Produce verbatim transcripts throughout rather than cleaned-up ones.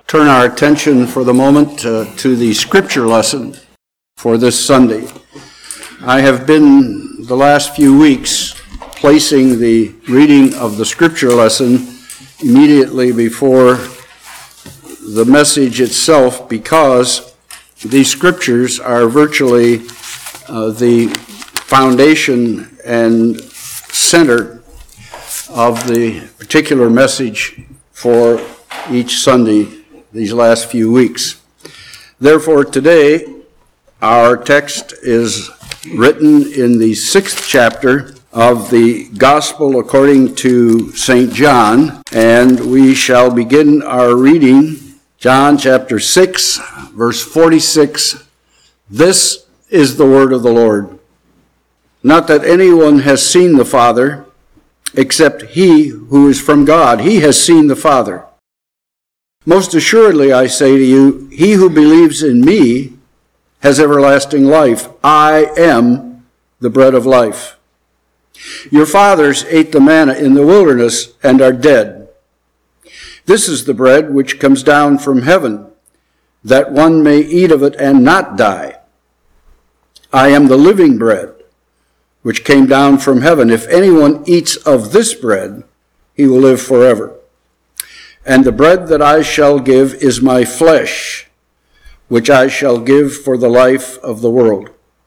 turn our attention for the moment uh, to the scripture lesson for this Sunday. I have been the last few weeks placing the reading of the scripture lesson immediately before the message itself because these scriptures are virtually uh, the foundation and center of the particular message for each Sunday these last few weeks. Therefore, today, our text is written in the sixth chapter of the Gospel according to Saint John, and we shall begin our reading, John chapter six, verse forty-six. This is the word of the Lord. Not that anyone has seen the Father, except he who is from God. He has seen the Father. Most assuredly, I say to you, he who believes in me has everlasting life. I am the bread of life. Your fathers ate the manna in the wilderness and are dead. This is the bread which comes down from heaven, that one may eat of it and not die. I am the living bread which came down from heaven. If anyone eats of this bread, he will live forever. And the bread that I shall give is my flesh, which I shall give for the life of the world.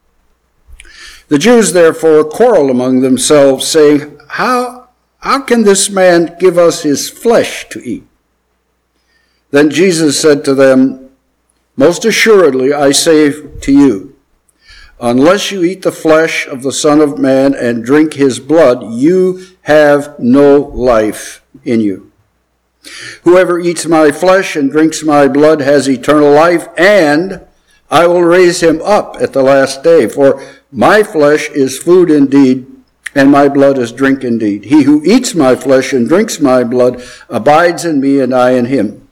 The Jews therefore quarreled among themselves, saying, How, how can this man give us his flesh to eat? Then Jesus said to them, Most assuredly I say to you, unless you eat the flesh of the Son of Man and drink his blood, you have no life in you. Whoever eats my flesh and drinks my blood has eternal life, and I will raise him up at the last day. For my flesh is food indeed, and my blood is drink indeed. He who eats my flesh and drinks my blood abides in me, and I in him.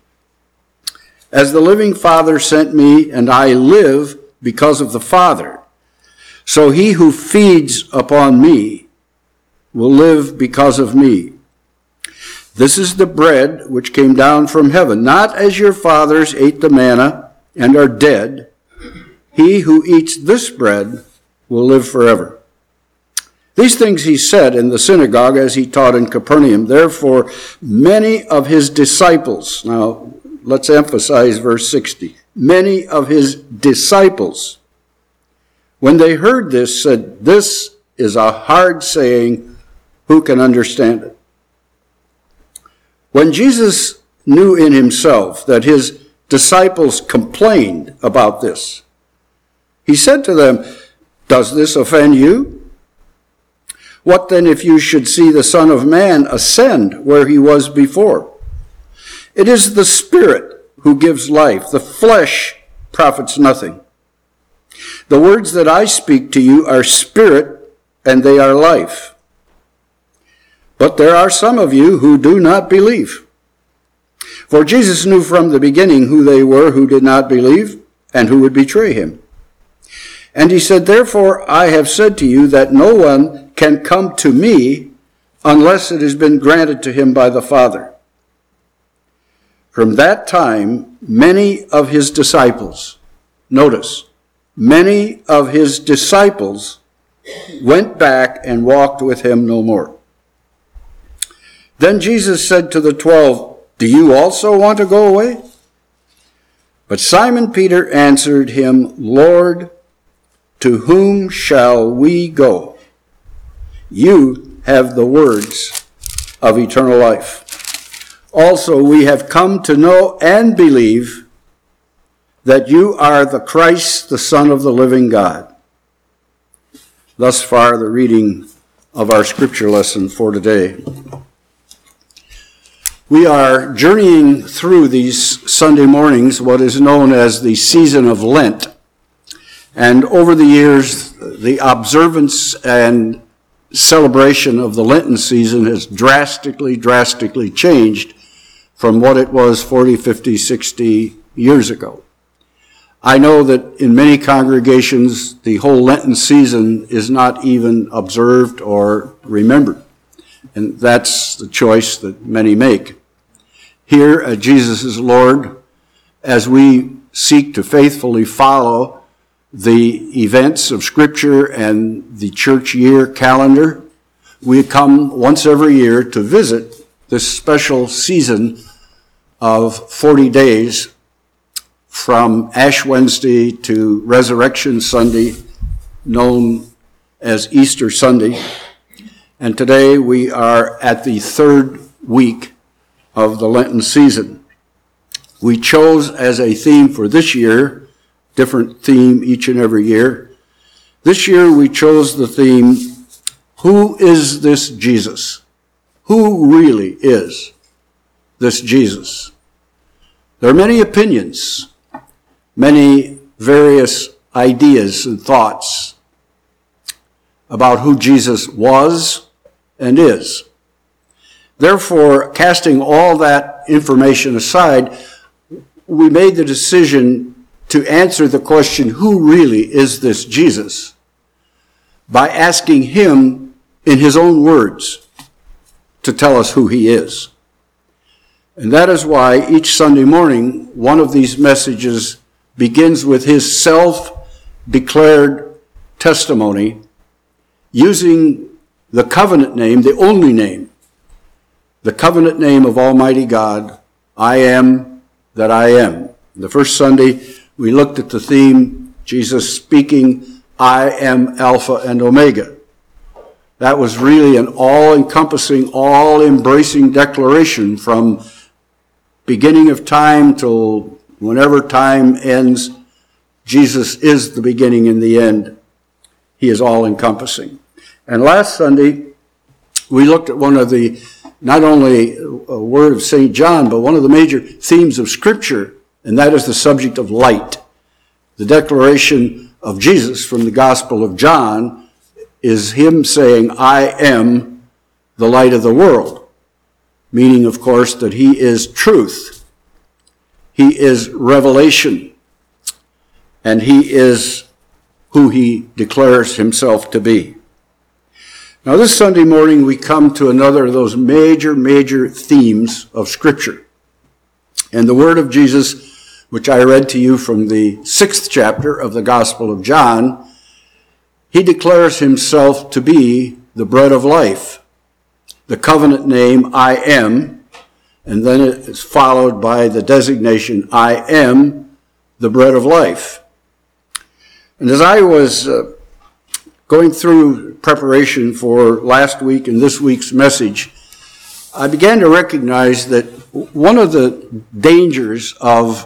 As the living Father sent me, and I live because of the Father, so he who feeds upon me will live because of me. This is the bread which came down from heaven, not as your fathers ate the manna and are dead. He who eats this bread will live forever. These things he said in the synagogue as he taught in Capernaum. Therefore, many of his disciples, now let's emphasize verse sixty, many of his disciples, when they heard this, said, This is a hard saying, who can understand it? When Jesus knew in himself that his disciples complained about this, he said to them, Does this offend you? What then if you should see the Son of Man ascend where he was before? It is the Spirit who gives life. The flesh profits nothing. The words that I speak to you are spirit, and they are life. But there are some of you who do not believe. For Jesus knew from the beginning who they were who did not believe and who would betray him. And he said, Therefore I have said to you that no one can come to me unless it has been granted to him by the Father. From that time, many of his disciples, notice, many of his disciples went back and walked with him no more. Then Jesus said to the twelve, Do you also want to go away? But Simon Peter answered him, Lord, to whom shall we go? You have the words of eternal life. Also, we have come to know and believe that you are the Christ, the Son of the living God. Thus far, the reading of our scripture lesson for today. We are journeying through these Sunday mornings what is known as the season of Lent. And over the years, the observance and celebration of the Lenten season has drastically, drastically changed from what it was forty, fifty, sixty years ago. I know that in many congregations, the whole Lenten season is not even observed or remembered. And that's the choice that many make. Here, uh, Jesus is Lord. as we seek to faithfully follow the events of Scripture and the church year calendar. We come once every year to visit this special season of forty days from Ash Wednesday to Resurrection Sunday, known as Easter Sunday. And today we are at the third week of the Lenten season. We chose as a theme for this year, different theme each and every year. This year we chose the theme, who is this Jesus? Who really is this Jesus? There are many opinions, many various ideas and thoughts about who Jesus was and is. Therefore, casting all that information aside, we made the decision to answer the question, who really is this Jesus? By asking him in his own words to tell us who he is. And that is why each Sunday morning, one of these messages begins with his self-declared testimony using the covenant name, the only name, the covenant name of Almighty God, I am that I am. The first Sunday, we looked at the theme, Jesus speaking, I am Alpha and Omega. That was really an all-encompassing, all-embracing declaration from beginning of time till whenever time ends. Jesus is the beginning and the end. He is all-encompassing. And last Sunday, we looked at one of the, not only a word of Saint John, but one of the major themes of Scripture, and that is the subject of light. The declaration of Jesus from the Gospel of John is him saying, I am the light of the world, meaning, of course, that he is truth. He is revelation, and he is who he declares himself to be. Now, this Sunday morning, we come to another of those major, major themes of Scripture. And the word of Jesus, which I read to you from the sixth chapter of the Gospel of John, he declares himself to be the bread of life. The covenant name, I am, and then it is followed by the designation, I am the bread of life. And as I was uh, going through preparation for last week and this week's message, I began to recognize that one of the dangers of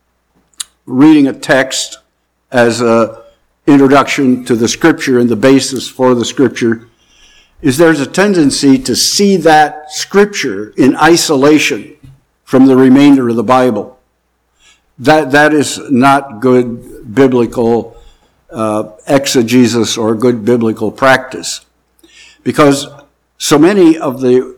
reading a text as an introduction to the Scripture and the basis for the Scripture is there's a tendency to see that Scripture in isolation from the remainder of the Bible. That, that is not good biblical Uh, exegesis or good biblical practice, because so many of the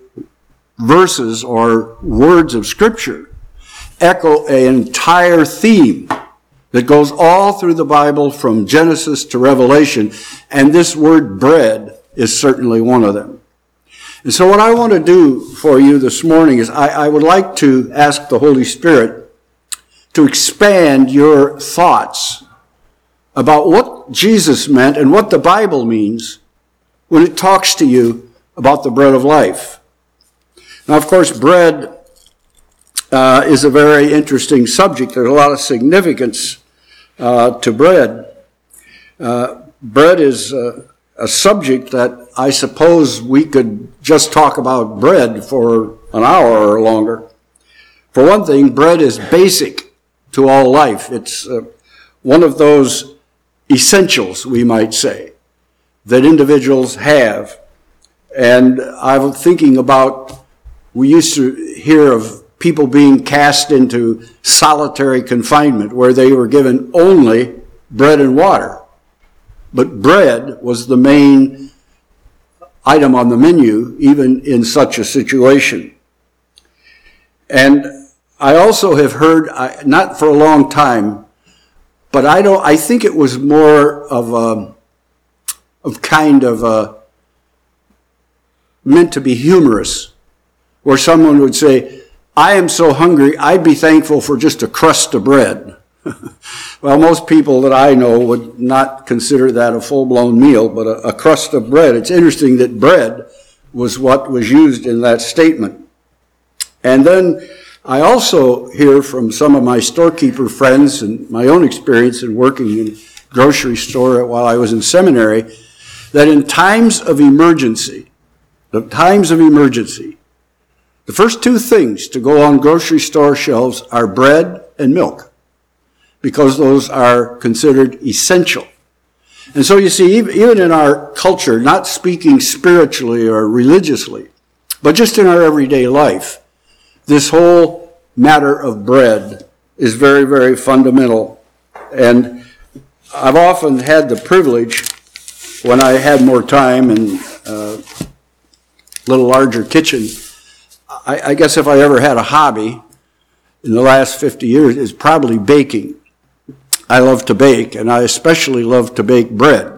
verses or words of Scripture echo an entire theme that goes all through the Bible from Genesis to Revelation, and this word bread is certainly one of them. And so what I want to do for you this morning is I, I would like to ask the Holy Spirit to expand your thoughts about what Jesus meant and what the Bible means when it talks to you about the bread of life. Now, of course, bread uh, is a very interesting subject. There's a lot of significance uh, to bread. Uh, bread is uh, a subject that I suppose we could just talk about bread for an hour or longer. For one thing, bread is basic to all life. It's uh, one of those essentials, we might say, that individuals have. And I'm thinking about, we used to hear of people being cast into solitary confinement where they were given only bread and water. But bread was the main item on the menu, even in such a situation. And I also have heard, not for a long time, but I don't. I think it was more of a, of kind of a, meant to be humorous, where someone would say, I am so hungry, I'd be thankful for just a crust of bread. Well, most people that I know would not consider that a full-blown meal, but a, a crust of bread. It's interesting that bread was what was used in that statement. And then I also hear from some of my storekeeper friends and my own experience in working in a grocery store while I was in seminary, that in times of emergency, the times of emergency, the first two things to go on grocery store shelves are bread and milk, because those are considered essential. And so you see, even in our culture, not speaking spiritually or religiously, but just in our everyday life, this whole matter of bread is very, very fundamental. And I've often had the privilege, when I had more time and a little larger kitchen, I, I guess if I ever had a hobby in the last fifty years, it's probably baking. I love to bake, and I especially love to bake bread.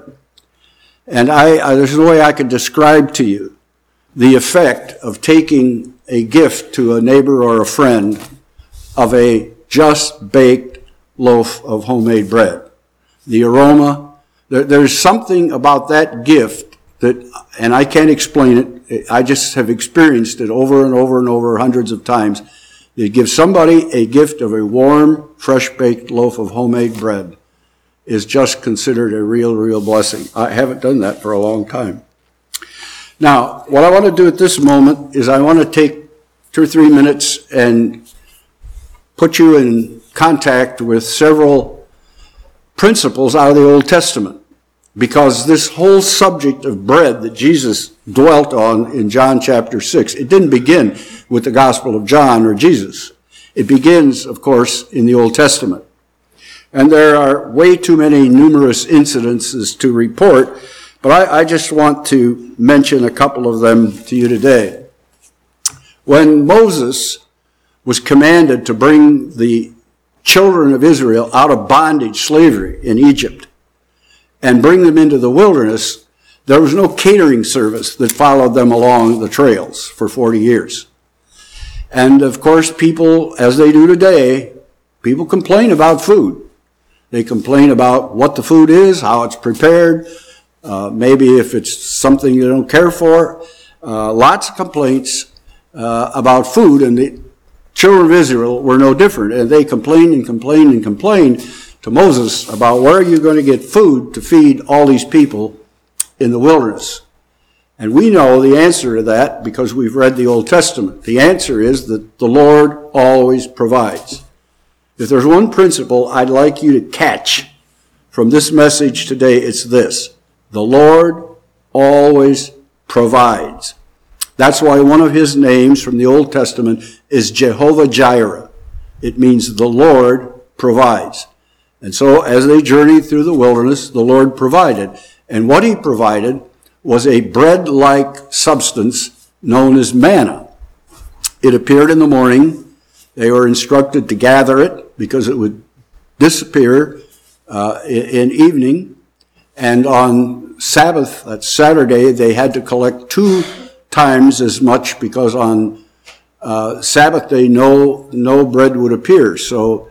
And I, I, there's no way I could describe to you the effect of taking a gift to a neighbor or a friend of a just baked loaf of homemade bread. The aroma, there, there's something about that gift that, and I can't explain it, I just have experienced it over and over and over hundreds of times. You give somebody a gift of a warm, fresh-baked loaf of homemade bread is just considered a real, real blessing. I haven't done that for a long time. Now, what I want to do at this moment is I want to take two or three minutes and put you in contact with several principles out of the Old Testament, because this whole subject of bread that Jesus dwelt on in John chapter six, it didn't begin with the Gospel of John or Jesus. It begins, of course, in the Old Testament. And there are way too many numerous incidences to report, but I, I just want to mention a couple of them to you today. When Moses was commanded to bring the children of Israel out of bondage, slavery in Egypt, and bring them into the wilderness, there was no catering service that followed them along the trails for forty years. And of course, people, as they do today, people complain about food. They complain about what the food is, how it's prepared, uh, maybe if it's something they don't care for. Uh, lots of complaints uh, about food, and the children of Israel were no different. And they complained and complained and complained to Moses about where are you going to get food to feed all these people in the wilderness. And we know the answer to that because we've read the Old Testament. The answer is that the Lord always provides. If there's one principle I'd like you to catch from this message today, it's this: the Lord always provides. That's why one of his names from the Old Testament is Jehovah Jireh. It means the Lord provides. And so as they journeyed through the wilderness, the Lord provided. And what he provided was a bread-like substance known as manna. It appeared in the morning. They were instructed to gather it because it would disappear uh, in evening. And on Sabbath, that's Saturday, they had to collect two times as much because on uh, Sabbath day no, no bread would appear. So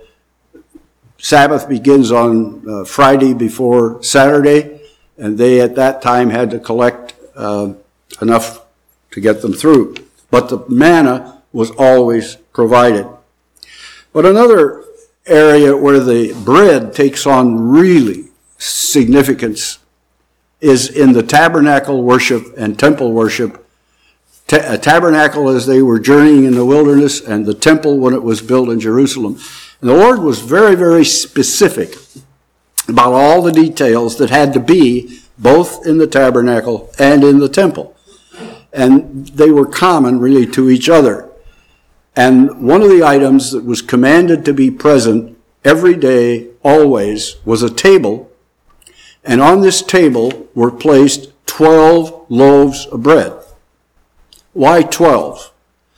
Sabbath begins on uh, Friday before Saturday, and they at that time had to collect uh, enough to get them through. But the manna was always provided. But another area where the bread takes on really significance is in the tabernacle worship and temple worship. Ta- a tabernacle as they were journeying in the wilderness, and the temple when it was built in Jerusalem. And the Lord was very, very specific about all the details that had to be both in the tabernacle and in the temple. And they were common really to each other. And one of the items that was commanded to be present every day, always, was a table. And on this table were placed twelve loaves of bread. Why twelve?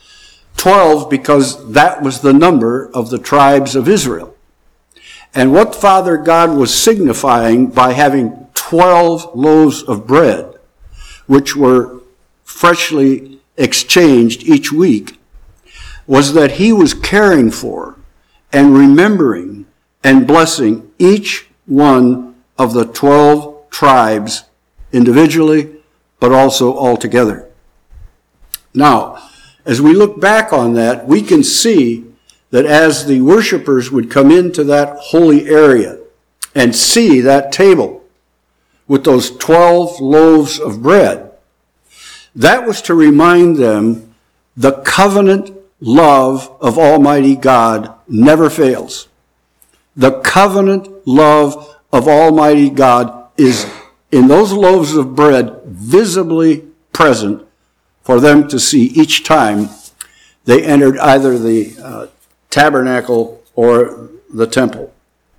Twelve because that was the number of the tribes of Israel. And what Father God was signifying by having twelve loaves of bread, which were freshly exchanged each week, was that he was caring for and remembering and blessing each one of the twelve tribes individually, but also all together. Now, as we look back on that, we can see that as the worshipers would come into that holy area and see that table with those twelve loaves of bread, that was to remind them the covenant love of Almighty God never fails. The covenant love of Almighty God is in those loaves of bread visibly present for them to see each time they entered either the uh, tabernacle or the temple.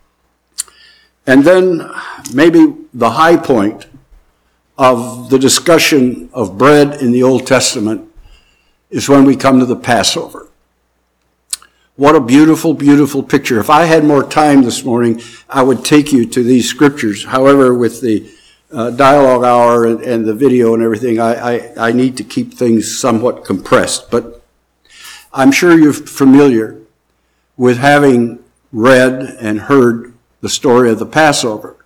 And then maybe the high point of the discussion of bread in the Old Testament is when we come to the Passover. What a beautiful, beautiful picture. If I had more time this morning, I would take you to these scriptures. However, with the uh, dialogue hour and, and the video and everything, I, I, I need to keep things somewhat compressed. But I'm sure you're familiar with having read and heard the story of the Passover,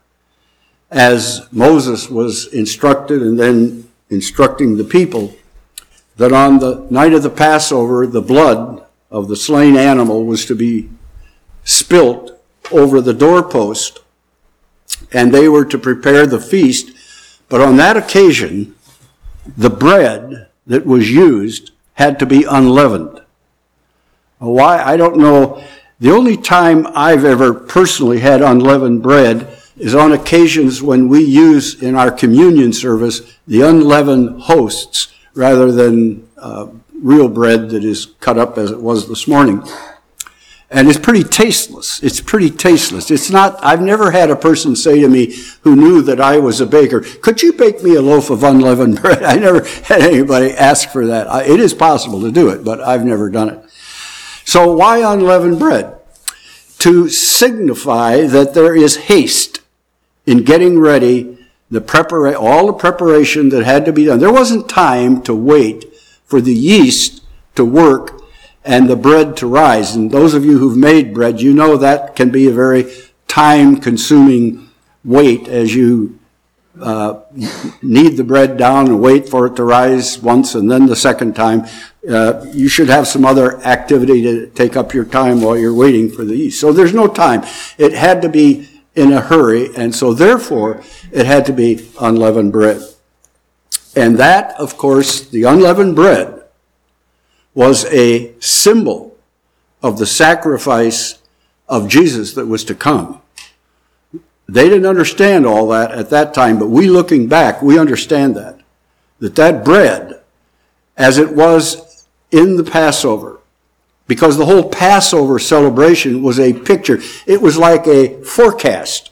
as Moses was instructed and then instructing the people that on the night of the Passover, the blood of the slain animal was to be spilt over the doorpost, and they were to prepare the feast. But on that occasion, the bread that was used had to be unleavened. Why? I don't know. The only time I've ever personally had unleavened bread is on occasions when we use in our communion service the unleavened hosts rather than uh, real bread that is cut up as it was this morning. And it's pretty tasteless. It's pretty tasteless. It's not, I've never had a person say to me who knew that I was a baker, could you bake me a loaf of unleavened bread? I never had anybody ask for that. I, it is possible to do it, but I've never done it. So why unleavened bread? To signify that there is haste in getting ready the prepara- all the preparation that had to be done. There wasn't time to wait for the yeast to work and the bread to rise. And those of you who've made bread, you know that can be a very time-consuming wait as you uh, knead the bread down and wait for it to rise once and then the second time. Uh, you should have some other activity to take up your time while you're waiting for the yeast. So there's no time. It had to be in a hurry, and so therefore it had to be unleavened bread. And that, of course, the unleavened bread was a symbol of the sacrifice of Jesus that was to come. They didn't understand all that at that time, but we looking back, we understand that. That that bread, as it was in the Passover, because the whole Passover celebration was a picture. It was like a forecast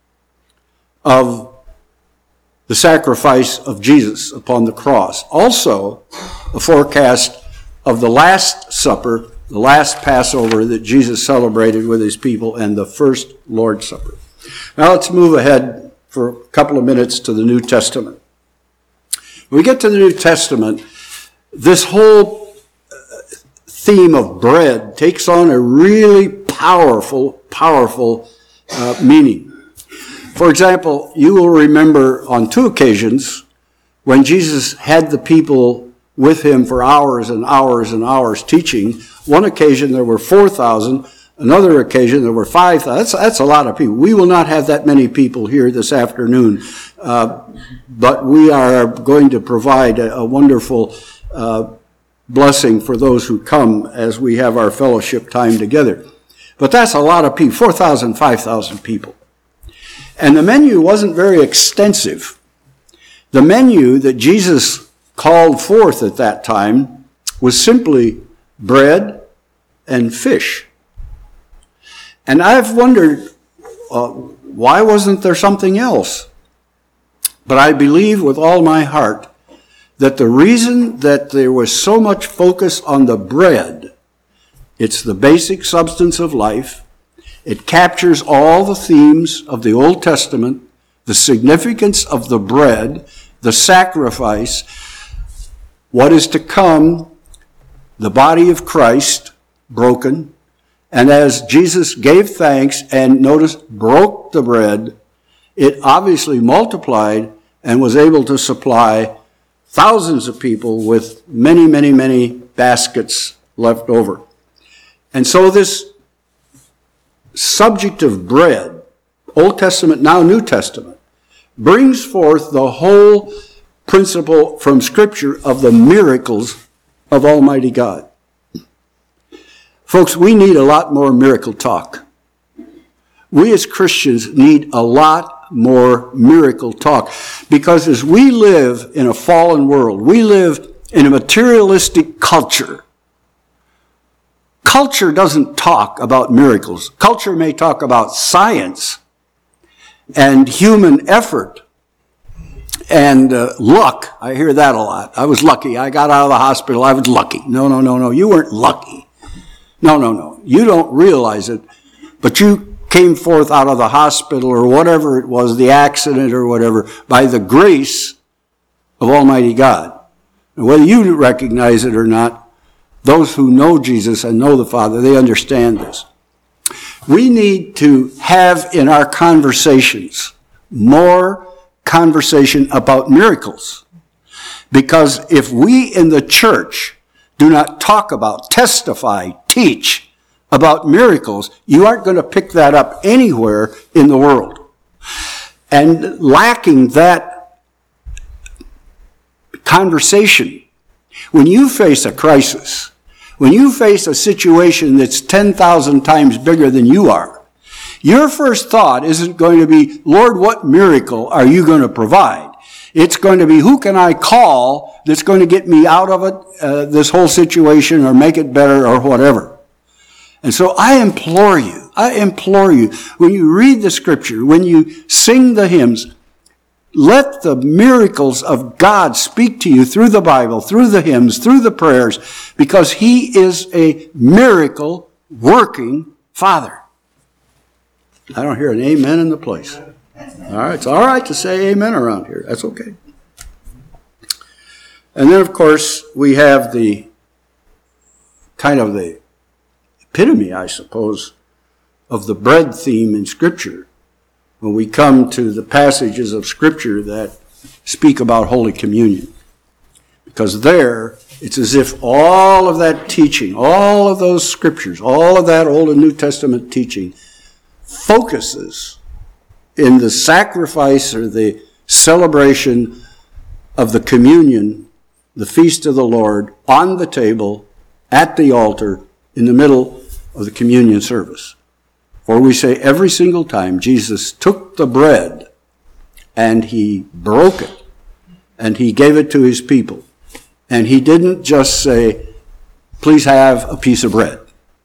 of the sacrifice of Jesus upon the cross. Also, a forecast of the Last Supper, the last Passover that Jesus celebrated with his people, and the first Lord's Supper. Now let's move ahead for a couple of minutes to the New Testament. When we get to the New Testament, this whole theme of bread takes on a really powerful, powerful uh, meaning. For example, you will remember on two occasions when Jesus had the people with him for hours and hours and hours teaching. One occasion there were four thousand. Another occasion there were five thousand. That's, that's a lot of people. We will not have that many people here this afternoon, uh, but we are going to provide a, a wonderful uh, blessing for those who come as we have our fellowship time together. But that's a lot of people, four thousand, five thousand people. And the menu wasn't very extensive. The menu that Jesus called forth at that time was simply bread and fish. And I've wondered, uh, why wasn't there something else? But I believe with all my heart that the reason that there was so much focus on the bread, it's the basic substance of life. It captures all the themes of the Old Testament, the significance of the bread, the sacrifice, what is to come, the body of Christ broken, and as Jesus gave thanks and, notice, broke the bread, it obviously multiplied and was able to supply thousands of people with many, many, many baskets left over. And so this subject of bread, Old Testament, now New Testament, brings forth the whole principle from Scripture of the miracles of Almighty God. Folks, we need a lot more miracle talk. We as Christians need a lot more miracle talk, because as we live in a fallen world, we live in a materialistic culture. Culture doesn't talk about miracles. Culture may talk about science and human effort and uh, luck. I hear that a lot. I was lucky. I got out of the hospital. I was lucky. No, no, no, no. You weren't lucky. No, no, no. You don't realize it, but you came forth out of the hospital or whatever it was, the accident or whatever, by the grace of Almighty God. And whether you recognize it or not, those who know Jesus and know the Father, they understand this. We need to have in our conversations more conversation about miracles. Because if we in the church do not talk about, testify, teach about miracles, you aren't going to pick that up anywhere in the world. And lacking that conversation, when you face a crisis, when you face a situation that's ten thousand times bigger than you are, your first thought isn't going to be, Lord, what miracle are you going to provide? It's going to be, who can I call that's going to get me out of it, uh, this whole situation, or make it better, or whatever. And so I implore you, I implore you, when you read the Scripture, when you sing the hymns, let the miracles of God speak to you through the Bible, through the hymns, through the prayers, because He is a miracle-working Father. I don't hear an amen in the place. All right, it's all right to say amen around here. That's okay. And then, of course, we have the kind of the epitome, I suppose, of the bread theme in Scripture when we come to the passages of Scripture that speak about Holy Communion. Because there, it's as if all of that teaching, all of those Scriptures, all of that Old and New Testament teaching focuses in the sacrifice or the celebration of the communion, the feast of the Lord, on the table, at the altar, in the middle of the communion service. For we say every single time Jesus took the bread and He broke it and He gave it to His people. And He didn't just say, please have a piece of bread.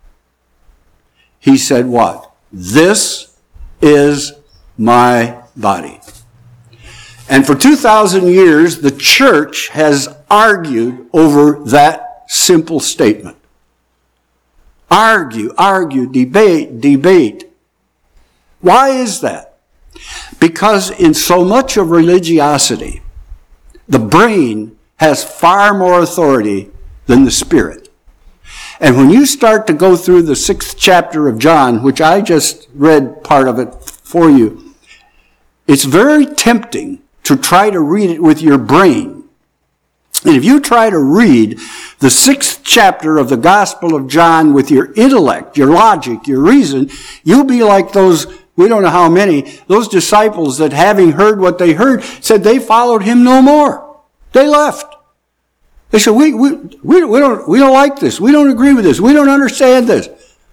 He said what? This is my body. And for two thousand years, the church has argued over that simple statement. Argue, argue, debate, debate. Why is that? Because in so much of religiosity, the brain has far more authority than the spirit. And when you start to go through the sixth chapter of John, which I just read part of it for you, it's very tempting to try to read it with your brain. And if you try to read the sixth chapter of the Gospel of John with your intellect, your logic, your reason, you'll be like those, we don't know how many, those disciples that, having heard what they heard, said they followed Him no more. They left. They said, we, we, we, we don't, we don't like this. We don't agree with this. We don't understand this.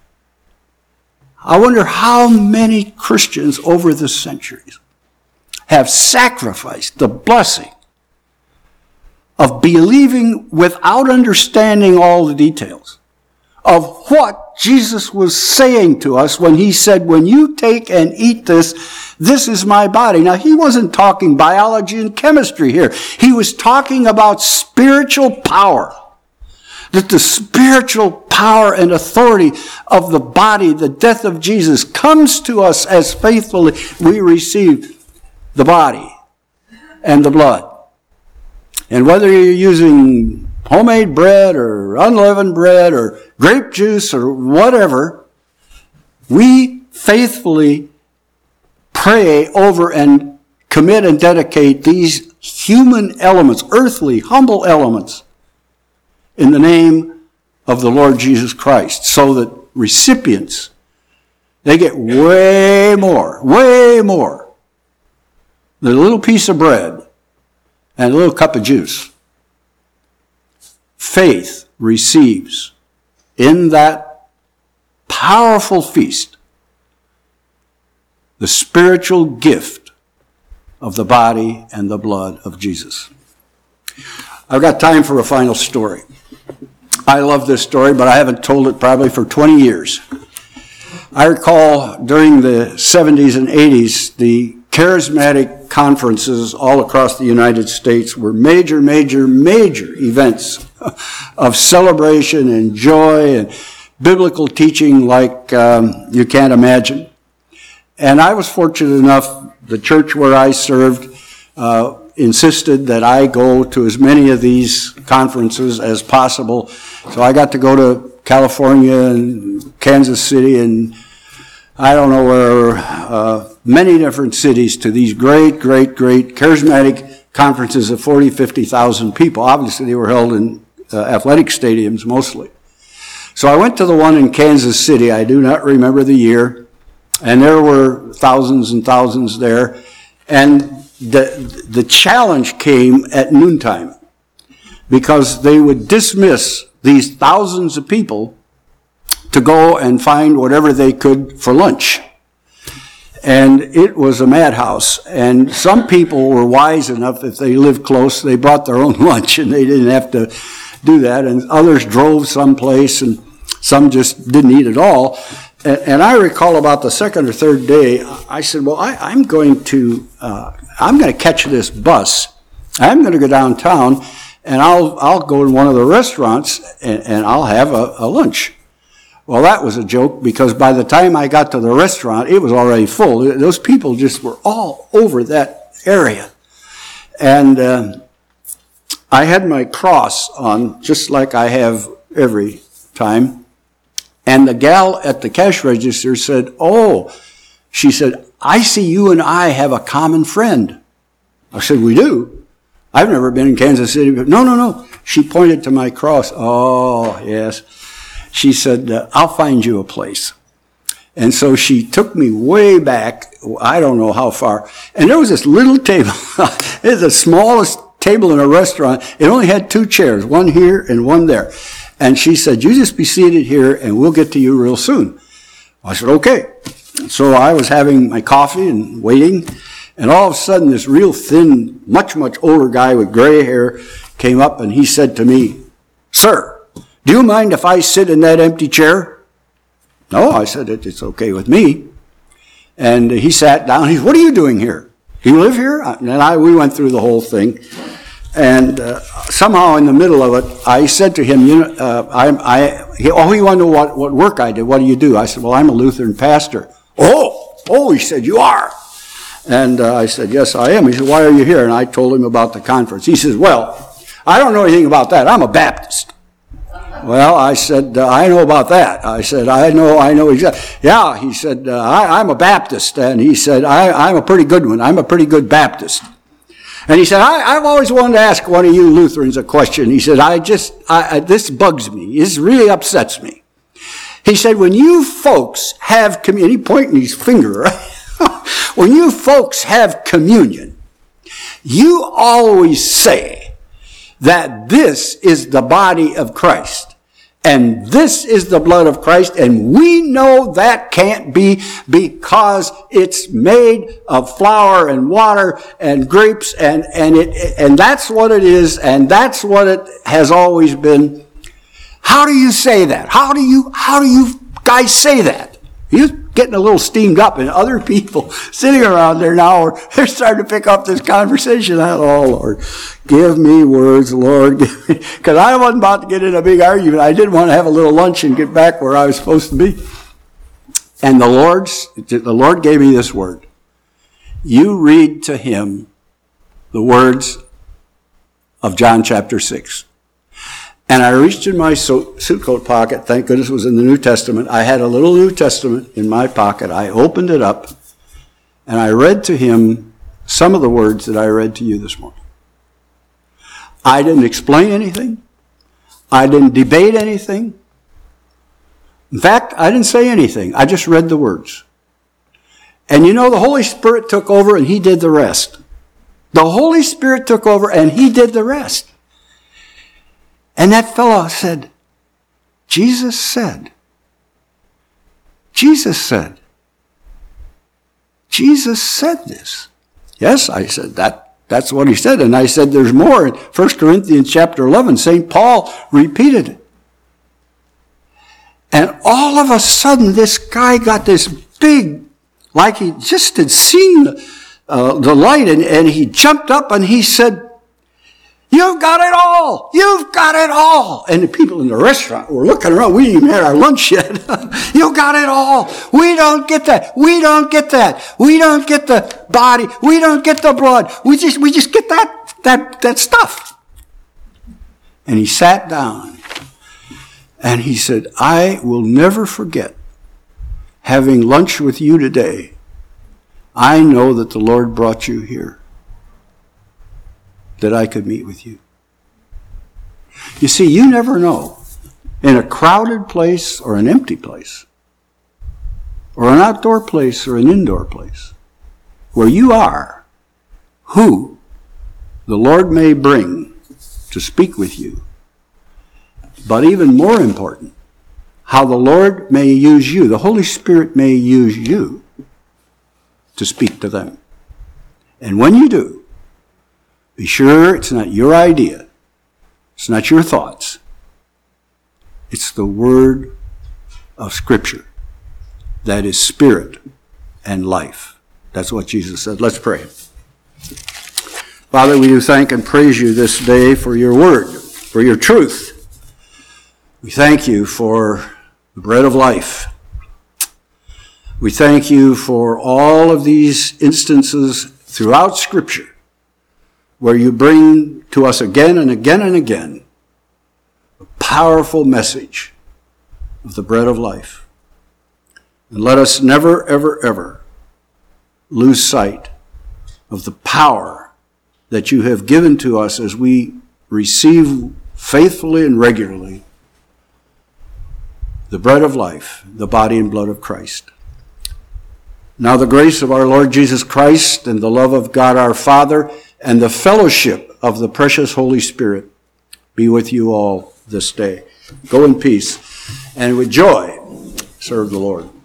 I wonder how many Christians over the centuries have sacrificed the blessing of believing without understanding all the details of what Jesus was saying to us when He said, when you take and eat this, this is my body. Now, He wasn't talking biology and chemistry here. He was talking about spiritual power. That the spiritual power and authority of the body, the death of Jesus, comes to us as faithfully we receive the body and the blood. And whether you're using homemade bread or unleavened bread or grape juice or whatever, we faithfully pray over and commit and dedicate these human elements, earthly, humble elements, in the name of the Lord Jesus Christ, so that recipients, they get way more, way more than a little piece of bread and a little cup of juice. Faith receives in that powerful feast the spiritual gift of the body and the blood of Jesus. I've got time for a final story. I love this story, but I haven't told it probably for twenty years. I recall during the seventies and eighties, the charismatic conferences all across the United States were major, major, major events of celebration and joy and biblical teaching like um, you can't imagine. And I was fortunate enough, the church where I served uh, insisted that I go to as many of these conferences as possible. So I got to go to California and Kansas City and I don't know where, uh, many different cities to these great, great, great charismatic conferences of forty, fifty thousand people. Obviously, they were held in uh, athletic stadiums mostly. So I went to the one in Kansas City. I do not remember the year. And there were thousands and thousands there. And the, the challenge came at noontime because they would dismiss these thousands of people to go and find whatever they could for lunch. And it was a madhouse. And some people were wise enough, if they lived close, they brought their own lunch and they didn't have to do that. And others drove someplace and some just didn't eat at all. And, and I recall about the second or third day, I said, well, I, I'm going to, uh, I'm going to catch this bus. I'm going to go downtown and I'll, I'll go to one of the restaurants and, and I'll have a, a lunch. Well, that was a joke because by the time I got to the restaurant, it was already full. Those people just were all over that area. And uh, I had my cross on just like I have every time. And the gal at the cash register said, oh, she said, I see you and I have a common friend. I said, we do. I've never been in Kansas City. But no, no, no. She pointed to my cross. Oh, yes. She said, uh, I'll find you a place. And so she took me way back, I don't know how far. And there was this little table. It's the smallest table in a restaurant. It only had two chairs, one here and one there. And she said, you just be seated here and we'll get to you real soon. I said, okay. So I was having my coffee and waiting. And all of a sudden, this real thin, much, much older guy with gray hair came up and he said to me, sir, do you mind if I sit in that empty chair? No, I said, it's okay with me. And he sat down. He said, what are you doing here? Do you live here? And I, we went through the whole thing. And uh, somehow in the middle of it, I said to him, you know, uh, I, I, he, oh, he wanted to know what, what work I did. What do you do? I said, well, I'm a Lutheran pastor. Oh, oh, he said, you are. And uh, I said, yes, I am. He said, why are you here? And I told him about the conference. He says, well, I don't know anything about that. I'm a Baptist. Well, I said, uh, I know about that. I said, I know, I know exactly. Yeah, he said, uh, I, I'm a Baptist. And he said, I, I'm a pretty good one. I'm a pretty good Baptist. And he said, I, I've always wanted to ask one of you Lutherans a question. He said, I just, I, I, this bugs me. This really upsets me. He said, when you folks have communion, he pointing his finger, right? When you folks have communion, you always say that this is the body of Christ. And this is the blood of Christ, and we know that can't be because it's made of flour and water and grapes, and, and it and that's what it is, and that's what it has always been. How do you say that? How do you how do you guys say that? He's getting a little steamed up, and other people sitting around there now are they're starting to pick up this conversation. Oh, Lord, give me words, Lord, because I wasn't about to get in a big argument. I did want to have a little lunch and get back where I was supposed to be. And the Lord's the Lord gave me this word. You read to him the words of John chapter six. And I reached in my so- suit coat pocket. Thank goodness it was in the New Testament. I had a little New Testament in my pocket. I opened it up, and I read to him some of the words that I read to you this morning. I didn't explain anything. I didn't debate anything. In fact, I didn't say anything. I just read the words. And you know, the Holy Spirit took over and he did the rest. The Holy Spirit took over and he did the rest. And that fellow said, Jesus said, Jesus said, Jesus said this. Yes, I said that. That's what he said. And I said there's more. In First Corinthians chapter eleven, Saint Paul repeated it. And all of a sudden, this guy got this big, like he just had seen uh, the light, and, and he jumped up and he said, you've got it all! You've got it all! And the people in the restaurant were looking around. We didn't even had our lunch yet. You got it all! We don't get that. We don't get that. We don't get the body. We don't get the blood. We just, we just get that, that, that stuff. And he sat down and he said, I will never forget having lunch with you today. I know that the Lord brought you here, that I could meet with you. You see, you never know, in a crowded place or an empty place, or an outdoor place or an indoor place, where you are, who the Lord may bring to speak with you. But even more important, how the Lord may use you, the Holy Spirit may use you to speak to them. And when you do, be sure it's not your idea. It's not your thoughts. It's the word of Scripture that is spirit and life. That's what Jesus said. Let's pray. Father, we do thank and praise you this day for your word, for your truth. We thank you for the bread of life. We thank you for all of these instances throughout Scripture where you bring to us again and again and again a powerful message of the bread of life. And let us never, ever, ever lose sight of the power that you have given to us as we receive faithfully and regularly the bread of life, the body and blood of Christ. Now the grace of our Lord Jesus Christ and the love of God our Father and the fellowship of the precious Holy Spirit be with you all this day. Go in peace and with joy serve the Lord.